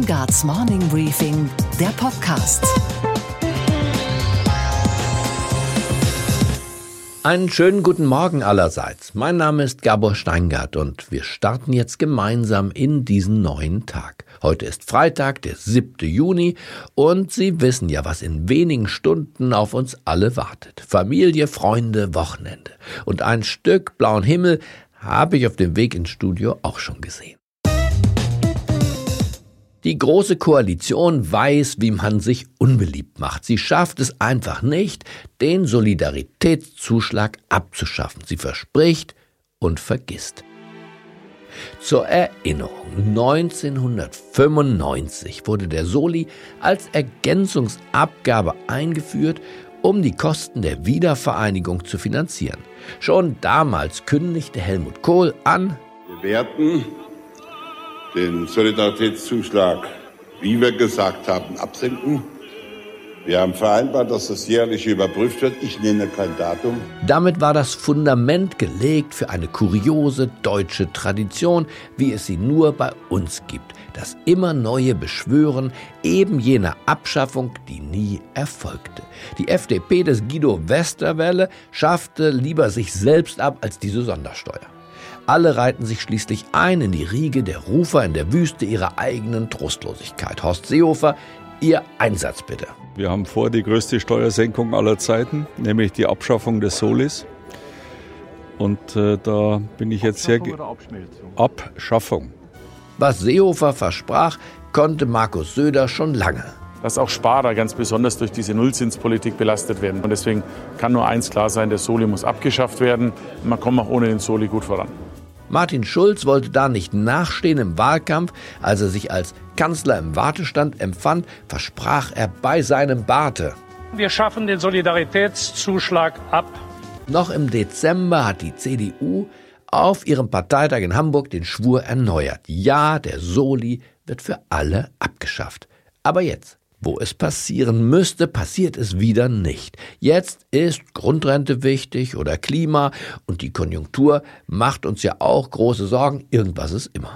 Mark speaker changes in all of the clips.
Speaker 1: Steingarts Morning Briefing, der Podcast.
Speaker 2: Einen schönen guten Morgen allerseits. Mein Name ist Gabor Steingart und wir starten jetzt gemeinsam in diesen neuen Tag. Heute ist Freitag, der 7. Juni und Sie wissen ja, was in wenigen Stunden auf uns alle wartet. Familie, Freunde, Wochenende. Und ein Stück blauen Himmel habe ich auf dem Weg ins Studio auch schon gesehen. Die Große Koalition weiß, wie man sich unbeliebt macht. Sie schafft es einfach nicht, den Solidaritätszuschlag abzuschaffen. Sie verspricht und vergisst. Zur Erinnerung, 1995 wurde der Soli als Ergänzungsabgabe eingeführt, um die Kosten der Wiedervereinigung zu finanzieren. Schon damals kündigte Helmut Kohl an:
Speaker 3: Wir werden den Solidaritätszuschlag, wie wir gesagt haben, absenken. Wir haben vereinbart, dass das jährlich überprüft wird. Ich nenne kein Datum.
Speaker 2: Damit war das Fundament gelegt für eine kuriose deutsche Tradition, wie es sie nur bei uns gibt. Das immer neue Beschwören eben jener Abschaffung, die nie erfolgte. Die FDP des Guido Westerwelle schaffte lieber sich selbst ab als diese Sondersteuer. Alle reihten sich schließlich ein in die Riege der Rufer in der Wüste ihrer eigenen Trostlosigkeit. Horst Seehofer, Ihr Einsatz bitte.
Speaker 4: Wir haben vor die größte Steuersenkung aller Zeiten, nämlich die Abschaffung des Solis. Und da bin ich jetzt sehr... Abschaffung.
Speaker 2: Was Seehofer versprach, konnte Markus Söder schon lange.
Speaker 5: Dass auch Sparer ganz besonders durch diese Nullzinspolitik belastet werden. Und deswegen kann nur eins klar sein, der Soli muss abgeschafft werden. Man kommt auch ohne den Soli gut voran.
Speaker 2: Martin Schulz wollte da nicht nachstehen im Wahlkampf. Als er sich als Kanzler im Wartestand empfand, versprach er bei seinem Barte:
Speaker 6: Wir schaffen den Solidaritätszuschlag ab.
Speaker 2: Noch im Dezember hat die CDU auf ihrem Parteitag in Hamburg den Schwur erneuert. Ja, der Soli wird für alle abgeschafft. Aber jetzt, wo es passieren müsste, passiert es wieder nicht. Jetzt ist Grundrente wichtig oder Klima und die Konjunktur macht uns ja auch große Sorgen. Irgendwas ist immer.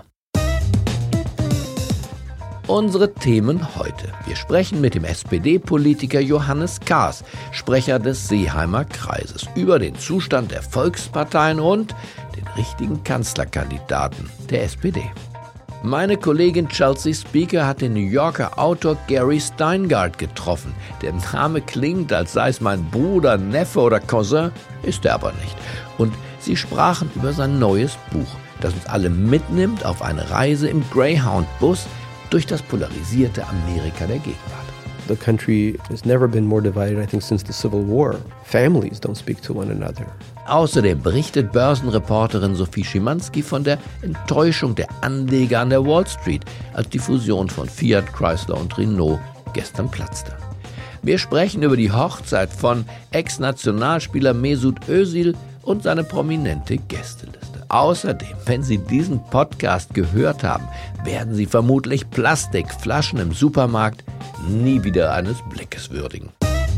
Speaker 2: Unsere Themen heute. Wir sprechen mit dem SPD-Politiker Johannes Kahrs, Sprecher des Seeheimer Kreises, über den Zustand der Volksparteien und den richtigen Kanzlerkandidaten der SPD. Meine Kollegin Chelsea Speaker hat den New Yorker Autor Gary Steingart getroffen. Der Name klingt, als sei es mein Bruder, Neffe oder Cousin, ist er aber nicht. Und sie sprachen über sein neues Buch, das uns alle mitnimmt auf eine Reise im Greyhound-Bus durch das polarisierte Amerika der Gegenwart.
Speaker 7: The country has never been more divided, I think, since the Civil War. Families don't speak to one another.
Speaker 2: Außerdem berichtet Börsenreporterin Sophie Schimanski von der Enttäuschung der Anleger an der Wall Street, als die Fusion von Fiat, Chrysler und Renault gestern platzte. Wir sprechen über die Hochzeit von Ex-Nationalspieler Mesut Özil und seine prominente Gästeliste. Außerdem, wenn Sie diesen Podcast gehört haben, werden Sie vermutlich Plastikflaschen im Supermarkt nie wieder eines Blickes würdigen.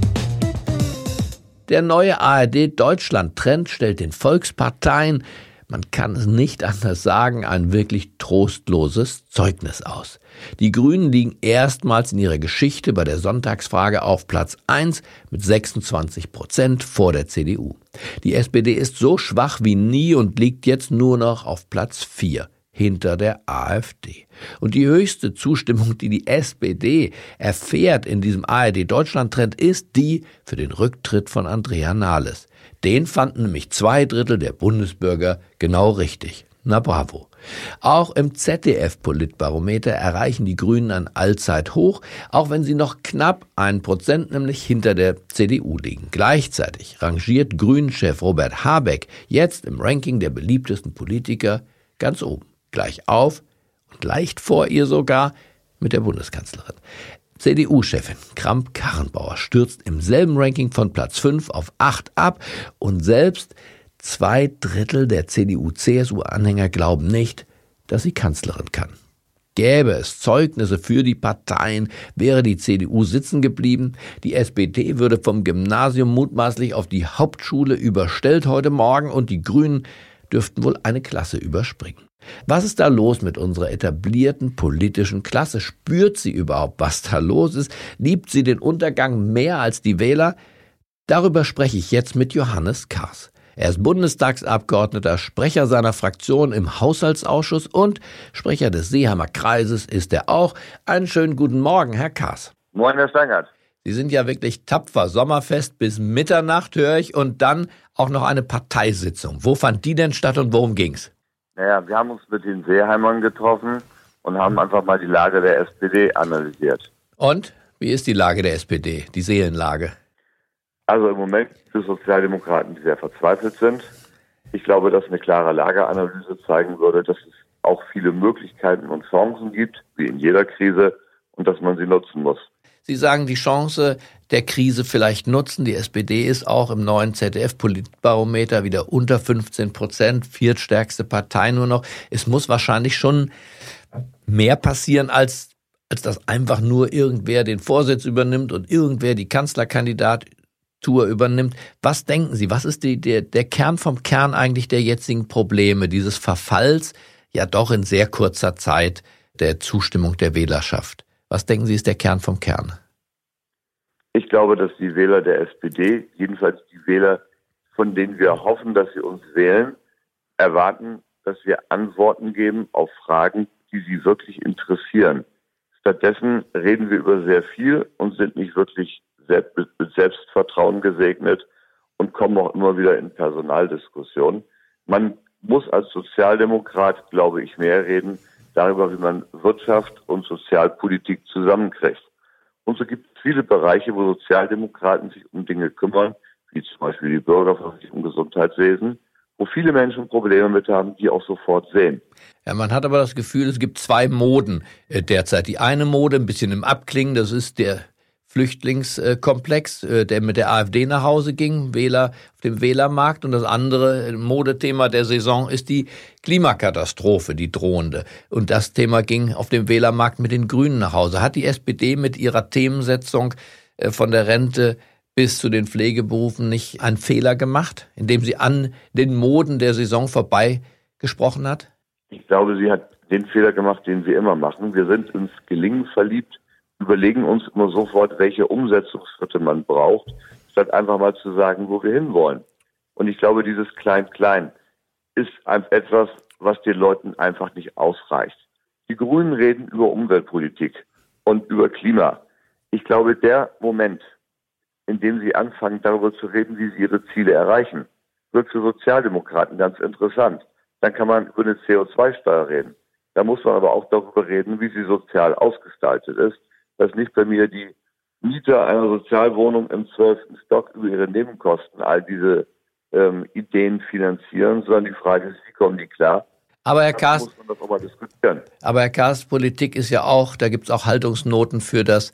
Speaker 2: Der neue ARD-Deutschland-Trend stellt den Volksparteien, man kann es nicht anders sagen, ein wirklich trostloses Zeugnis aus. Die Grünen liegen erstmals in ihrer Geschichte bei der Sonntagsfrage auf Platz 1 mit 26% vor der CDU. Die SPD ist so schwach wie nie und liegt jetzt nur noch auf Platz 4. Hinter der AfD. Und die höchste Zustimmung, die die SPD erfährt in diesem ARD-Deutschland-Trend, ist die für den Rücktritt von Andrea Nahles. Den fanden nämlich 2/3 der Bundesbürger genau richtig. Na bravo. Auch im ZDF-Politbarometer erreichen die Grünen ein Allzeithoch, auch wenn sie noch knapp 1%, nämlich hinter der CDU liegen. Gleichzeitig rangiert Grünen-Chef Robert Habeck jetzt im Ranking der beliebtesten Politiker ganz oben. Gleich auf und leicht vor ihr sogar mit der Bundeskanzlerin. CDU-Chefin Kramp-Karrenbauer stürzt im selben Ranking von Platz 5 auf 8 ab und selbst 2/3 der CDU-CSU-Anhänger glauben nicht, dass sie Kanzlerin kann. Gäbe es Zeugnisse für die Parteien, wäre die CDU sitzen geblieben. Die SPD würde vom Gymnasium mutmaßlich auf die Hauptschule überstellt heute Morgen und die Grünen dürften wohl eine Klasse überspringen. Was ist da los mit unserer etablierten politischen Klasse? Spürt sie überhaupt, was da los ist? Liebt sie den Untergang mehr als die Wähler? Darüber spreche ich jetzt mit Johannes Kahrs. Er ist Bundestagsabgeordneter, Sprecher seiner Fraktion im Haushaltsausschuss und Sprecher des Seeheimer Kreises ist er auch. Einen schönen guten Morgen, Herr Kahrs.
Speaker 8: Moin, Herr Steingart.
Speaker 2: Sie sind ja wirklich tapfer. Sommerfest bis Mitternacht, höre ich, und dann auch noch eine Parteisitzung. Wo fand die denn statt und worum ging's?
Speaker 8: Naja, wir haben uns mit den Seeheimern getroffen und haben einfach mal die Lage der SPD analysiert.
Speaker 2: Und? Wie ist die Lage der SPD, die Seelenlage?
Speaker 8: Also im Moment gibt es Sozialdemokraten, die sehr verzweifelt sind. Ich glaube, dass eine klare Lageanalyse zeigen würde, dass es auch viele Möglichkeiten und Chancen gibt, wie in jeder Krise, und dass man sie nutzen muss.
Speaker 2: Sie sagen, die Chance der Krise vielleicht nutzen. Die SPD ist auch im neuen ZDF-Politbarometer wieder unter 15%, viertstärkste Partei nur noch. Es muss wahrscheinlich schon mehr passieren, als dass einfach nur irgendwer den Vorsitz übernimmt und irgendwer die Kanzlerkandidatur übernimmt. Was denken Sie, was ist der Kern vom Kern eigentlich der jetzigen Probleme, dieses Verfalls, ja doch in sehr kurzer Zeit der Zustimmung der Wählerschaft? Was denken Sie, ist der Kern vom Kern?
Speaker 8: Ich glaube, dass die Wähler der SPD, jedenfalls die Wähler, von denen wir hoffen, dass sie uns wählen, erwarten, dass wir Antworten geben auf Fragen, die sie wirklich interessieren. Stattdessen reden wir über sehr viel und sind nicht wirklich mit Selbstvertrauen gesegnet und kommen auch immer wieder in Personaldiskussionen. Man muss als Sozialdemokrat, glaube ich, mehr reden darüber, wie man Wirtschaft und Sozialpolitik zusammenkriegt. Und so gibt es viele Bereiche, wo Sozialdemokraten sich um Dinge kümmern, wie zum Beispiel die Bürgerversicherung, Gesundheitswesen, wo viele Menschen Probleme mit haben, die auch sofort sehen.
Speaker 2: Ja, man hat aber das Gefühl, es gibt zwei Moden derzeit. Die eine Mode, ein bisschen im Abklingen, das ist der Flüchtlingskomplex, der mit der AfD nach Hause ging, Wähler auf dem Wählermarkt. Und das andere Modethema der Saison ist die Klimakatastrophe, die drohende. Und das Thema ging auf dem Wählermarkt mit den Grünen nach Hause. Hat die SPD mit ihrer Themensetzung von der Rente bis zu den Pflegeberufen nicht einen Fehler gemacht, indem sie an den Moden der Saison vorbei gesprochen hat?
Speaker 8: Ich glaube, sie hat den Fehler gemacht, den wir immer machen. Wir sind ins Gelingen verliebt, überlegen uns immer sofort, welche Umsetzungsschritte man braucht, statt einfach mal zu sagen, wo wir hinwollen. Und ich glaube, dieses Klein-Klein ist etwas, was den Leuten einfach nicht ausreicht. Die Grünen reden über Umweltpolitik und über Klima. Ich glaube, der Moment, in dem sie anfangen, darüber zu reden, wie sie ihre Ziele erreichen, wird für Sozialdemokraten ganz interessant. Dann kann man über eine CO2-Steuer reden. Da muss man aber auch darüber reden, wie sie sozial ausgestaltet ist, dass nicht bei mir die Mieter einer Sozialwohnung im 12. Stock über ihre Nebenkosten all diese Ideen finanzieren, sondern die Frage ist, wie kommen die klar?
Speaker 2: Aber Herr Kahrs,
Speaker 8: muss man das auch mal diskutieren.
Speaker 2: Aber Herr Kahrs, Politik ist ja auch, da gibt es auch Haltungsnoten für das,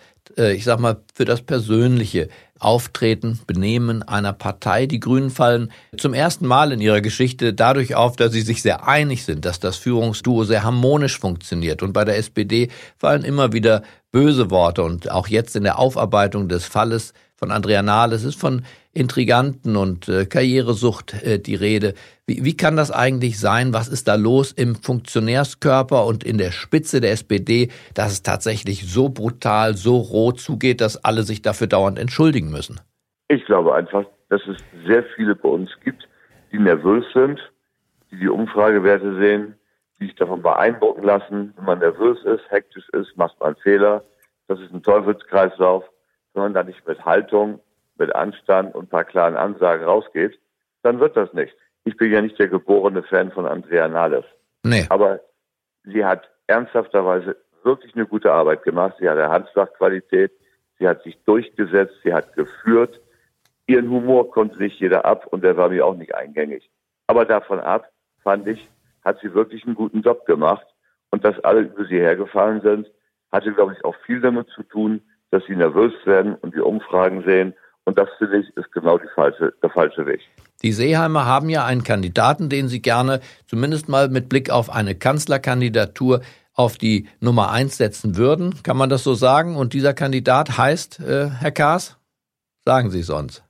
Speaker 2: für das persönliche Auftreten, Benehmen einer Partei. Die Grünen fallen zum ersten Mal in ihrer Geschichte dadurch auf, dass sie sich sehr einig sind, dass das Führungsduo sehr harmonisch funktioniert. Und bei der SPD fallen immer wieder böse Worte. Und auch jetzt in der Aufarbeitung des Falles von Andrea Nahles ist von Intriganten und Karrieresucht die Rede. Wie kann das eigentlich sein? Was ist da los im Funktionärskörper und in der Spitze der SPD, dass es tatsächlich so brutal, so roh zugeht, dass alle sich dafür dauernd entschuldigen müssen?
Speaker 8: Ich glaube einfach, dass es sehr viele bei uns gibt, die nervös sind, die Umfragewerte sehen, die sich davon beeindrucken lassen. Wenn man nervös ist, hektisch ist, macht man Fehler. Das ist ein Teufelskreislauf. Wenn man da nicht mit Haltung, mit Anstand und ein paar klaren Ansagen rausgeht, dann wird das nicht. Ich bin ja nicht der geborene Fan von Andrea Nahles.
Speaker 2: Nee.
Speaker 8: Aber sie hat ernsthafterweise wirklich eine gute Arbeit gemacht. Sie hat eine Handschlagqualität. Sie hat sich durchgesetzt. Sie hat geführt. Ihren Humor konnte nicht jeder ab und der war mir auch nicht eingängig. Aber davon ab, fand ich, hat sie wirklich einen guten Job gemacht. Und dass alle über sie hergefallen sind, hatte, glaube ich, auch viel damit zu tun, dass sie nervös werden und die Umfragen sehen. Und das, finde ich, ist genau der falsche Weg.
Speaker 2: Die Seeheimer haben ja einen Kandidaten, den sie gerne zumindest mal mit Blick auf eine Kanzlerkandidatur auf die Nummer 1 setzen würden. Kann man das so sagen? Und dieser Kandidat heißt, Herr Kahrs? Sagen Sie es uns.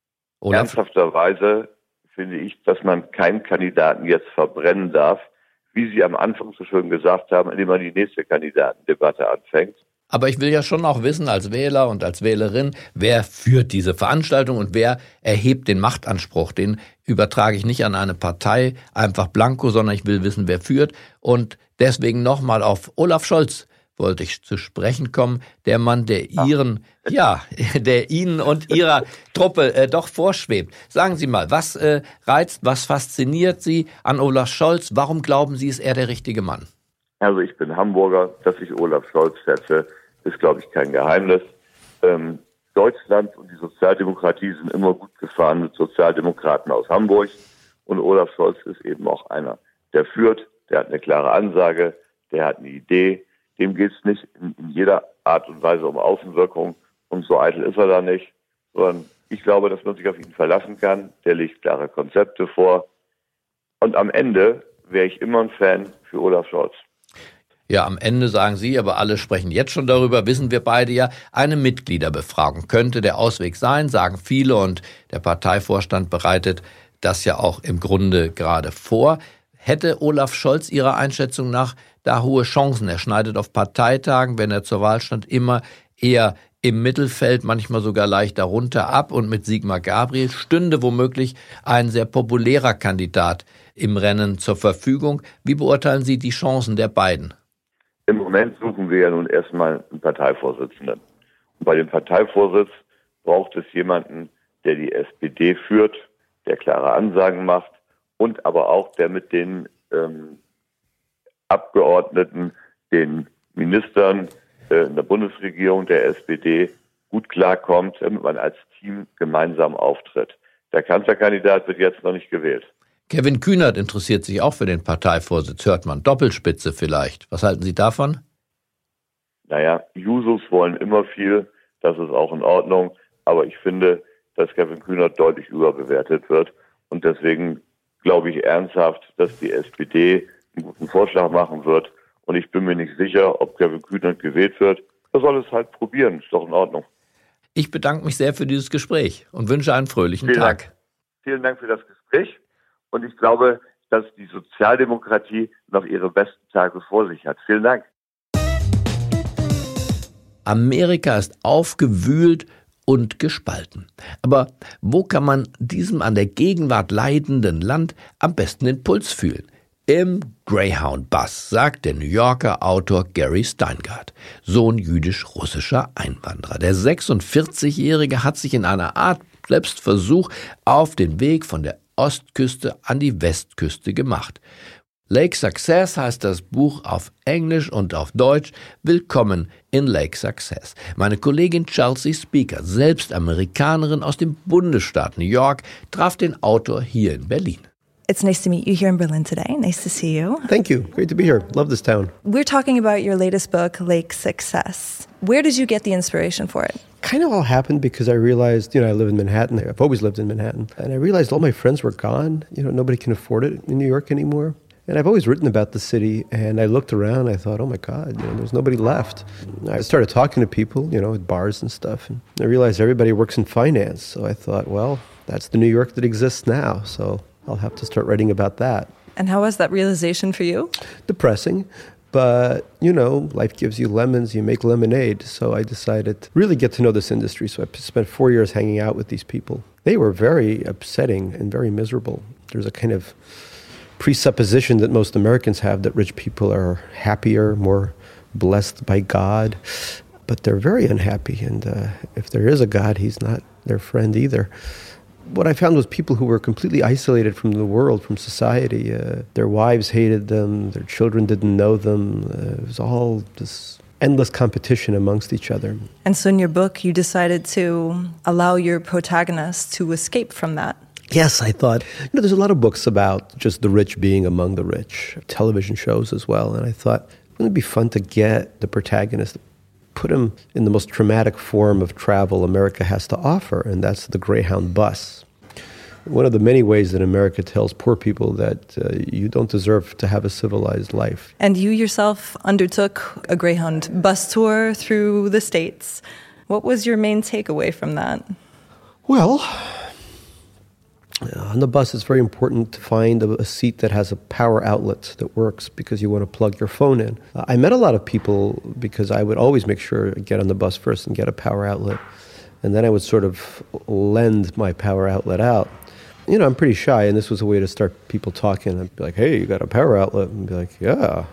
Speaker 8: Ernsthafterweise finde ich, dass man keinen Kandidaten jetzt verbrennen darf, wie Sie am Anfang so schön gesagt haben, indem man die nächste Kandidatendebatte anfängt.
Speaker 2: Aber ich will ja schon auch wissen als Wähler und als Wählerin, wer führt diese Veranstaltung und wer erhebt den Machtanspruch. Den übertrage ich nicht an eine Partei einfach blanko, sondern ich will wissen, wer führt. Und deswegen nochmal auf Olaf Scholz wollte ich zu sprechen kommen. Der Mann, der der Ihnen und Ihrer Truppe doch vorschwebt. Sagen Sie mal, was reizt, was fasziniert Sie an Olaf Scholz? Warum glauben Sie, ist er der richtige Mann?
Speaker 8: Also ich bin Hamburger, dass ich Olaf Scholz schätze, ist, glaube ich, kein Geheimnis. Deutschland und die Sozialdemokratie sind immer gut gefahren mit Sozialdemokraten aus Hamburg. Und Olaf Scholz ist eben auch einer, der führt, der hat eine klare Ansage, der hat eine Idee. Dem geht es nicht in jeder Art und Weise um Außenwirkung. Und so eitel ist er da nicht. Sondern ich glaube, dass man sich auf ihn verlassen kann. Der legt klare Konzepte vor. Und am Ende wäre ich immer ein Fan für Olaf Scholz.
Speaker 2: Ja, am Ende sagen Sie, aber alle sprechen jetzt schon darüber, wissen wir beide ja, eine Mitgliederbefragung könnte der Ausweg sein, sagen viele, und der Parteivorstand bereitet das ja auch im Grunde gerade vor. Hätte Olaf Scholz Ihrer Einschätzung nach da hohe Chancen? Er schneidet auf Parteitagen, wenn er zur Wahl stand, immer eher im Mittelfeld, manchmal sogar leicht darunter ab, und mit Sigmar Gabriel stünde womöglich ein sehr populärer Kandidat im Rennen zur Verfügung. Wie beurteilen Sie die Chancen der beiden?
Speaker 8: Im Moment suchen wir ja nun erstmal einen Parteivorsitzenden. Und bei dem Parteivorsitz braucht es jemanden, der die SPD führt, der klare Ansagen macht und aber auch der mit den Abgeordneten, den Ministern in der Bundesregierung der SPD gut klarkommt, damit man als Team gemeinsam auftritt. Der Kanzlerkandidat wird jetzt noch nicht gewählt.
Speaker 2: Kevin Kühnert interessiert sich auch für den Parteivorsitz, hört man. Doppelspitze vielleicht. Was halten Sie davon?
Speaker 8: Naja, Jusos wollen immer viel, das ist auch in Ordnung. Aber ich finde, dass Kevin Kühnert deutlich überbewertet wird. Und deswegen glaube ich ernsthaft, dass die SPD einen guten Vorschlag machen wird. Und ich bin mir nicht sicher, ob Kevin Kühnert gewählt wird. Er soll es halt probieren, ist doch in Ordnung.
Speaker 2: Ich bedanke mich sehr für dieses Gespräch und wünsche einen fröhlichen Tag.
Speaker 8: Vielen Dank für das Gespräch. Und ich glaube, dass die Sozialdemokratie noch ihre besten Tage vor sich hat. Vielen Dank.
Speaker 2: Amerika ist aufgewühlt und gespalten. Aber wo kann man diesem an der Gegenwart leidenden Land am besten den Puls fühlen? Im Greyhound-Bus, sagt der New Yorker Autor Gary Steingart, Sohn jüdisch-russischer Einwanderer. Der 46-Jährige hat sich in einer Art Selbstversuch auf den Weg von der Ostküste an die Westküste gemacht. Lake Success heißt das Buch auf Englisch und auf Deutsch. Willkommen in Lake Success. Meine Kollegin Chelsea Speaker, selbst Amerikanerin aus dem Bundesstaat New York, traf den Autor hier in Berlin.
Speaker 9: It's nice to meet you here in Berlin today. Nice to see you.
Speaker 7: Thank you. Great to be here. Love this town.
Speaker 9: We're talking about your latest book, Lake Success. Where did you get the inspiration for it?
Speaker 7: Kind of all happened because I realized, I live in Manhattan. I've always lived in Manhattan. And I realized all my friends were gone. Nobody can afford it in New York anymore. And I've always written about the city, and I looked around, I thought, oh my God, there's nobody left. I started talking to people, at bars and stuff, and I realized everybody works in finance. So I thought, well, that's the New York that exists now, so I'll have to start writing about that.
Speaker 9: And how was that realization for you?
Speaker 7: Depressing, but, life gives you lemons, you make lemonade. So I decided to really get to know this industry. So I spent 4 years hanging out with these people. They were very upsetting and very miserable. There's a kind of presupposition that most Americans have that rich people are happier, more blessed by God, but they're very unhappy. And if there is a God, he's not their friend either. What I found was people who were completely isolated from the world, from society. Their wives hated them, their children didn't know them. It was all this endless competition amongst each other.
Speaker 9: And so in your book, you decided to allow your protagonist to escape from that.
Speaker 7: Yes, I thought, there's a lot of books about just the rich being among the rich, television shows as well. And I thought, wouldn't it be fun to get the protagonist, put him in the most traumatic form of travel America has to offer, and that's the Greyhound bus. One of the many ways that America tells poor people that you don't deserve to have a civilized life.
Speaker 9: And you yourself undertook a Greyhound bus tour through the States. What was your main takeaway from that?
Speaker 7: Well, On the bus, it's very important to find a seat that has a power outlet that works because you want to plug your phone in. I met a lot of people because I would always make sure to get on the bus first and get a power outlet. And then I would sort of lend my power outlet out. You know, I'm pretty shy, and this was a way to start people talking. I'd be like, hey, you got a power outlet? And be like, yeah,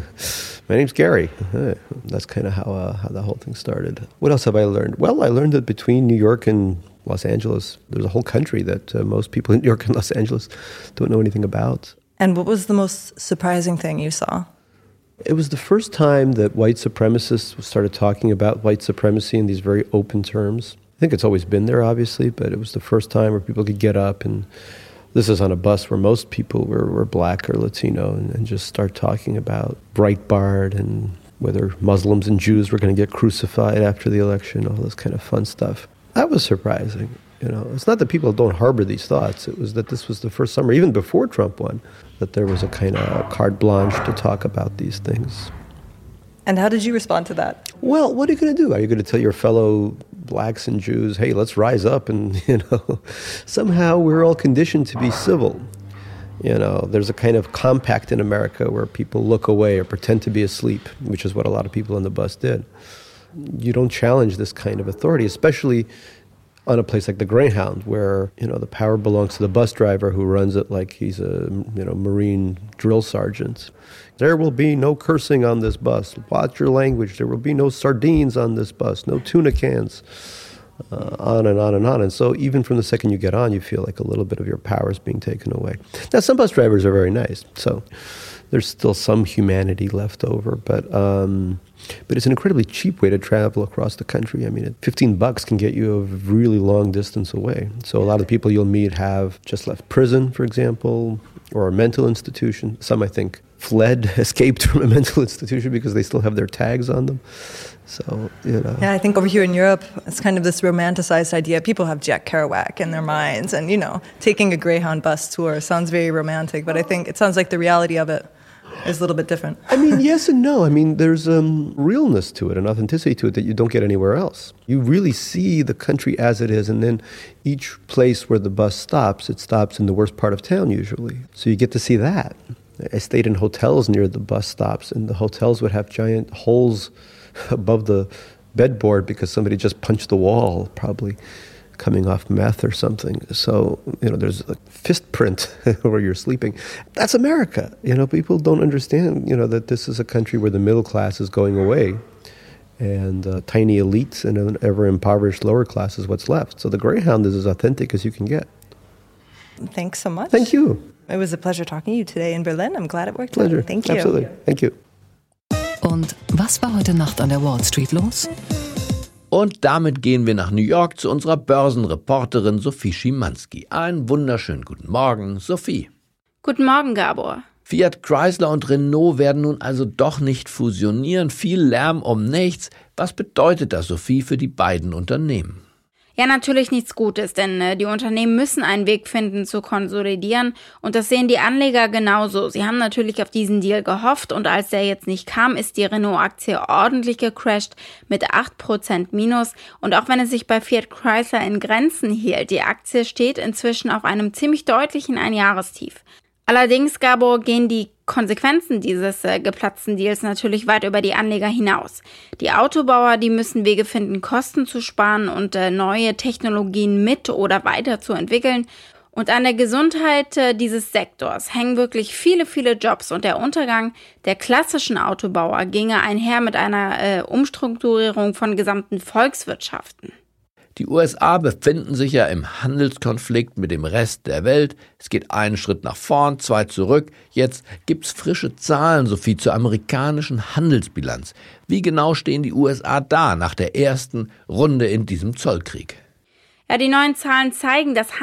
Speaker 7: my name's Gary. That's kind of how the whole thing started. What else have I learned? Well, I learned that between New York and Los Angeles, there's a whole country that most people in New York and Los Angeles don't know anything about.
Speaker 9: And what was the most surprising thing you saw?
Speaker 7: It was the first time that white supremacists started talking about white supremacy in these very open terms. I think it's always been there, obviously, but it was the first time where people could get up, and this is on a bus where most people were black or Latino, and just start talking about Breitbart and whether Muslims and Jews were going to get crucified after the election, all this kind of fun stuff. That was surprising. You know, it's not that people don't harbor these thoughts. It was that this was the first summer, even before Trump won, that there was a kind of carte blanche to talk about these things.
Speaker 9: And how did you respond to that?
Speaker 7: Well, what are you going to do? Are you going to tell your fellow blacks and Jews, hey, let's rise up and, somehow we're all conditioned to be civil. There's a kind of compact in America where people look away or pretend to be asleep, which is what a lot of people on the bus did. You don't challenge this kind of authority, especially on a place like the Greyhound, where, the power belongs to the bus driver who runs it like he's a, Marine drill sergeant. There will be no cursing on this bus. Watch your language. There will be no sardines on this bus, no tuna cans, on and on and on. And so even from the second you get on, you feel like a little bit of your power is being taken away. Now, some bus drivers are very nice, so there's still some humanity left over, but it's an incredibly cheap way to travel across the country. I mean, $15 can get you a really long distance away. So a lot of the people you'll meet have just left prison, for example, or a mental institution. Some, I think, escaped from a mental institution because they still have their tags on them. So,
Speaker 9: Yeah, I think over here in Europe, it's kind of this romanticized idea. People have Jack Kerouac in their minds, and, taking a Greyhound bus tour sounds very romantic, but I think it sounds like the reality of it is a little bit different.
Speaker 7: I mean, yes and no. I mean, there's realness to it, an authenticity to it that you don't get anywhere else. You really see the country as it is, and then each place where the bus stops, it stops in the worst part of town usually. So you get to see that. I stayed in hotels near the bus stops, and the hotels would have giant holes above the bedboard because somebody just punched the wall, probably coming off meth or something. So, there's a fist print where you're sleeping. That's America. People don't understand, that this is a country where the middle class is going away and tiny elites and an ever-impoverished lower class is what's left. So the Greyhound is as authentic as you can get.
Speaker 9: Thanks so much.
Speaker 7: Thank you.
Speaker 9: It was a pleasure talking to you today in Berlin. I'm glad it worked
Speaker 7: Pleasure.
Speaker 9: out. Thank you.
Speaker 7: Absolutely. Thank you.
Speaker 1: Und was war heute Nacht an der Wall Street los?
Speaker 2: Und damit gehen wir nach New York zu unserer Börsenreporterin Sophie Schimanski. Einen wunderschönen guten Morgen, Sophie.
Speaker 10: Guten Morgen, Gabor.
Speaker 2: Fiat Chrysler und Renault werden nun also doch nicht fusionieren. Viel Lärm um nichts. Was bedeutet das, Sophie, für die beiden Unternehmen?
Speaker 10: Ja, natürlich nichts Gutes, denn die Unternehmen müssen einen Weg finden zu konsolidieren und das sehen die Anleger genauso. Sie haben natürlich auf diesen Deal gehofft und als der jetzt nicht kam, ist die Renault-Aktie ordentlich gecrasht mit 8% Minus und auch wenn es sich bei Fiat Chrysler in Grenzen hielt, die Aktie steht inzwischen auf einem ziemlich deutlichen Einjahrestief. Allerdings, Gabor, gehen die Konsequenzen dieses geplatzten Deals natürlich weit über die Anleger hinaus. Die Autobauer, die müssen Wege finden, Kosten zu sparen und neue Technologien mit oder weiter zu entwickeln. Und an der Gesundheit dieses Sektors hängen wirklich viele, viele Jobs und der Untergang der klassischen Autobauer ginge einher mit einer Umstrukturierung von gesamten Volkswirtschaften.
Speaker 2: Die USA befinden sich ja im Handelskonflikt mit dem Rest der Welt. Es geht einen Schritt nach vorn, 2 zurück. Jetzt gibt's frische Zahlen, Sophie, zur amerikanischen Handelsbilanz. Wie genau stehen die USA da nach der ersten Runde in diesem Zollkrieg?
Speaker 10: Ja, die neuen Zahlen zeigen, das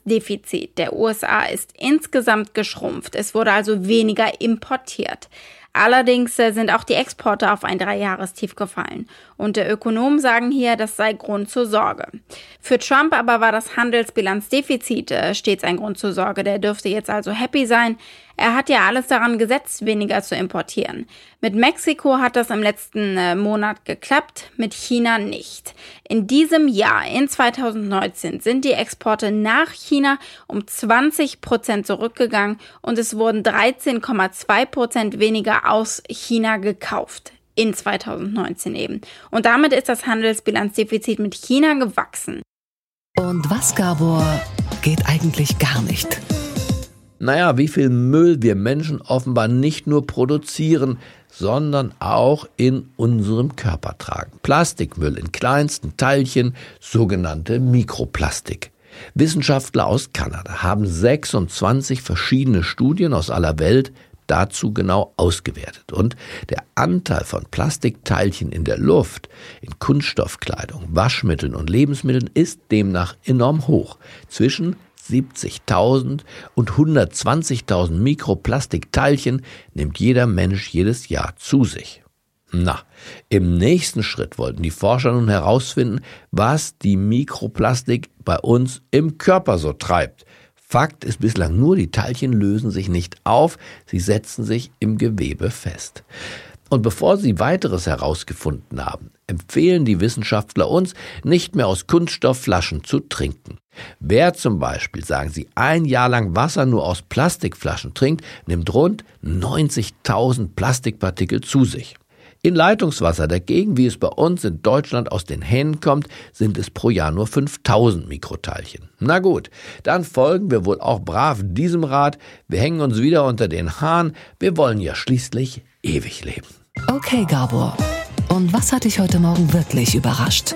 Speaker 10: Handelsbilanzdefizit der USA ist insgesamt geschrumpft. Es wurde also weniger importiert. Allerdings sind auch die Exporte auf ein 3-Jahrestief gefallen. Und Ökonomen sagen hier, das sei Grund zur Sorge. Für Trump aber war das Handelsbilanzdefizit stets ein Grund zur Sorge. Der dürfte jetzt also happy sein. Er hat ja alles daran gesetzt, weniger zu importieren. Mit Mexiko hat das im letzten Monat geklappt, mit China nicht. In diesem Jahr, in 2019, sind die Exporte nach China um 20% zurückgegangen und es wurden 13,2% weniger aus China gekauft. In 2019 eben. Und damit ist das Handelsbilanzdefizit mit China gewachsen.
Speaker 1: Und was, Gabor, geht eigentlich gar nicht?
Speaker 2: Naja, wie viel Müll wir Menschen offenbar nicht nur produzieren, sondern auch in unserem Körper tragen. Plastikmüll in kleinsten Teilchen, sogenannte Mikroplastik. Wissenschaftler aus Kanada haben 26 verschiedene Studien aus aller Welt dazu genau ausgewertet. Und der Anteil von Plastikteilchen in der Luft, in Kunststoffkleidung, Waschmitteln und Lebensmitteln ist demnach enorm hoch. Zwischen 70.000 und 120.000 Mikroplastikteilchen nimmt jeder Mensch jedes Jahr zu sich. Im nächsten Schritt wollten die Forscher nun herausfinden, was die Mikroplastik bei uns im Körper so treibt. Fakt ist bislang nur, die Teilchen lösen sich nicht auf, sie setzen sich im Gewebe fest. Und bevor sie weiteres herausgefunden haben, empfehlen die Wissenschaftler uns, nicht mehr aus Kunststoffflaschen zu trinken. Wer zum Beispiel, sagen sie, ein Jahr lang Wasser nur aus Plastikflaschen trinkt, nimmt rund 90.000 Plastikpartikel zu sich. In Leitungswasser dagegen, wie es bei uns in Deutschland aus den Hähnen kommt, sind es pro Jahr nur 5.000 Mikroteilchen. Na gut, dann folgen wir wohl auch brav diesem Rat. Wir hängen uns wieder unter den Hahn. Wir wollen ja schließlich ewig leben.
Speaker 1: Okay, Gabor. Und was hat dich heute Morgen wirklich überrascht?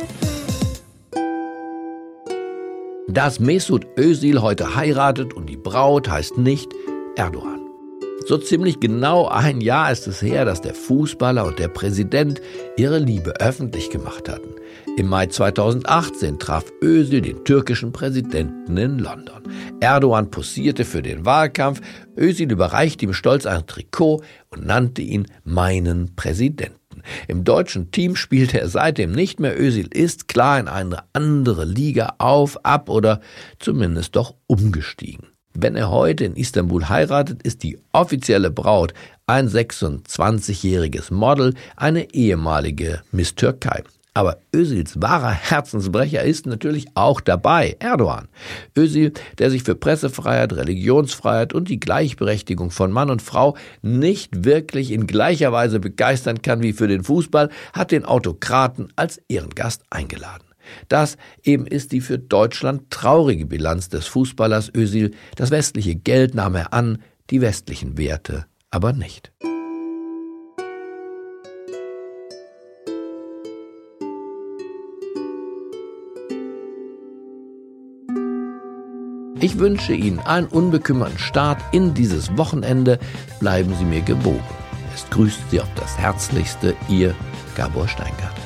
Speaker 2: Dass Mesut Özil heute heiratet und die Braut heißt nicht Erdogan. So ziemlich genau ein Jahr ist es her, dass der Fußballer und der Präsident ihre Liebe öffentlich gemacht hatten. Im Mai 2018 traf Özil den türkischen Präsidenten in London. Erdogan posierte für den Wahlkampf. Özil überreichte ihm stolz ein Trikot und nannte ihn meinen Präsidenten. Im deutschen Team spielte er seitdem nicht mehr. Özil ist klar in eine andere Liga auf, ab oder zumindest doch umgestiegen. Wenn er heute in Istanbul heiratet, ist die offizielle Braut ein 26-jähriges Model, eine ehemalige Miss Türkei. Aber Özils wahrer Herzensbrecher ist natürlich auch dabei, Erdogan. Özil, der sich für Pressefreiheit, Religionsfreiheit und die Gleichberechtigung von Mann und Frau nicht wirklich in gleicher Weise begeistern kann wie für den Fußball, hat den Autokraten als Ehrengast eingeladen. Das eben ist die für Deutschland traurige Bilanz des Fußballers Özil. Das westliche Geld nahm er an, die westlichen Werte aber nicht. Ich wünsche Ihnen einen unbekümmerten Start in dieses Wochenende. Bleiben Sie mir gewogen. Es grüßt Sie auf das Herzlichste, Ihr Gabor Steingart.